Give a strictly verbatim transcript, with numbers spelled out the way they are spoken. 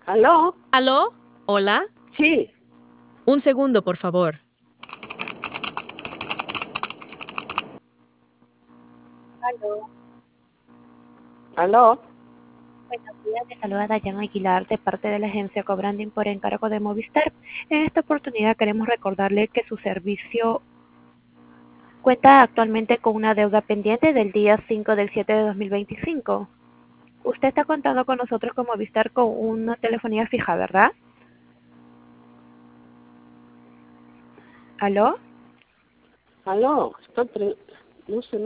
¿Aló? ¿Aló? ¿Hola? Sí. Un segundo, por favor. Aló, ¿Aló? buenos días, te saluda Dayan Aguilar de parte de la agencia Cobranding por encargo de Movistar. En esta oportunidad queremos recordarle que su servicio cuenta actualmente con una deuda pendiente del día cinco del siete de dos mil veinticinco. Usted está contando con nosotros con Movistar con una telefonía fija, ¿verdad? ¿Aló? ¿Aló? Está pre- No sé,